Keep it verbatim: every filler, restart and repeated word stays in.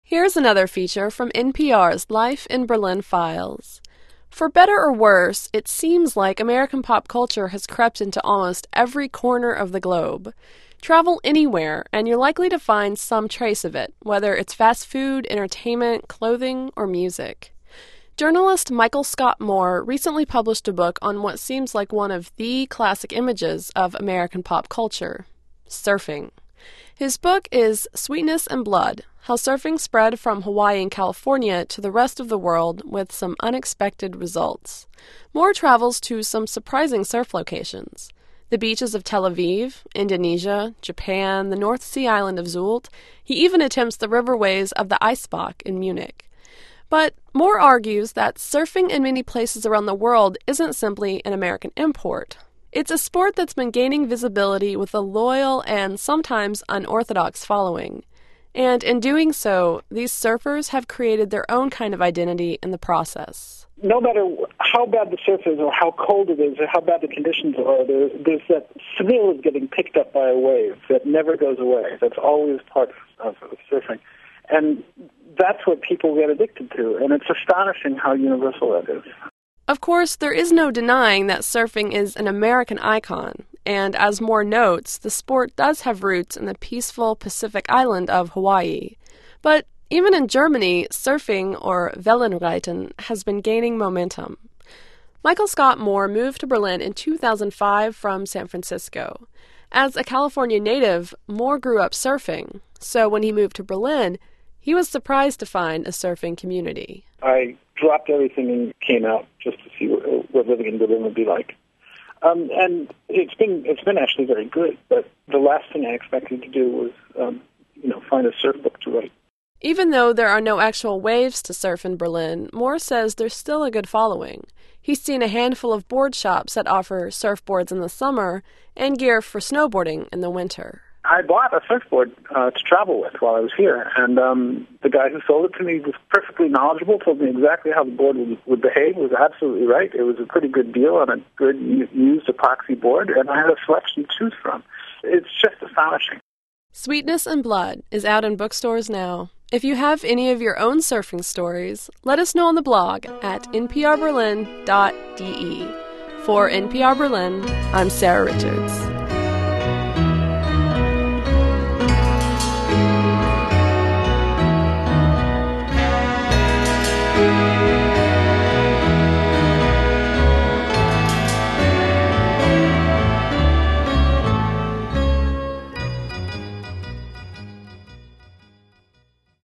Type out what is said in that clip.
Here's another feature from N P R's Life in Berlin Files. For better or worse, it seems like American pop culture has crept into almost every corner of the globe. Travel anywhere, and you're likely to find some trace of it, whether it's fast food, entertainment, clothing, or music. Journalist Michael Scott Moore recently published a book on what seems like one of the classic images of American pop culture: surfing. His book is Sweetness and Blood: How Surfing Spread from Hawaii and California to the Rest of the World with Some Unexpected Results. Moore travels to some surprising surf locations: the beaches of Tel Aviv, Indonesia, Japan, the North Sea island of Zult. He even attempts the riverways of the Eisbach in Munich. But Moore argues that surfing in many places around the world isn't simply an American import. It's a sport that's been gaining visibility with a loyal and sometimes unorthodox following. And in doing so, these surfers have created their own kind of identity in the process. No matter how bad the surf is or how cold it is or how bad the conditions are, there's, there's that thrill of getting picked up by a wave that never goes away. That's always part of, of surfing. And that's what people get addicted to, and it's astonishing how universal that is. Of course, there is no denying that surfing is an American icon, and as Moore notes, the sport does have roots in the peaceful Pacific island of Hawaii. But even in Germany, surfing, or Wellenreiten, has been gaining momentum. Michael Scott Moore moved to Berlin in two thousand five from San Francisco. As a California native, Moore grew up surfing, so when he moved to Berlin, he was surprised to find a surfing community. I dropped everything and came out just to see what, what living in Berlin would be like. Um, and it's been it's been actually very good, but the last thing I expected to do was, um, you know, find a surf book to write. Even though there are no actual waves to surf in Berlin, Moore says there's still a good following. He's seen a handful of board shops that offer surfboards in the summer and gear for snowboarding in the winter. I bought a surfboard uh, to travel with while I was here, and um, the guy who sold it to me was perfectly knowledgeable, told me exactly how the board would, would behave, was absolutely right. It was a pretty good deal on a good used epoxy board, and I had a selection to choose from. It's just astonishing. Sweetness and Blood is out in bookstores now. If you have any of your own surfing stories, let us know on the blog at n p r berlin dot d e. For N P R Berlin, I'm Sarah Richards.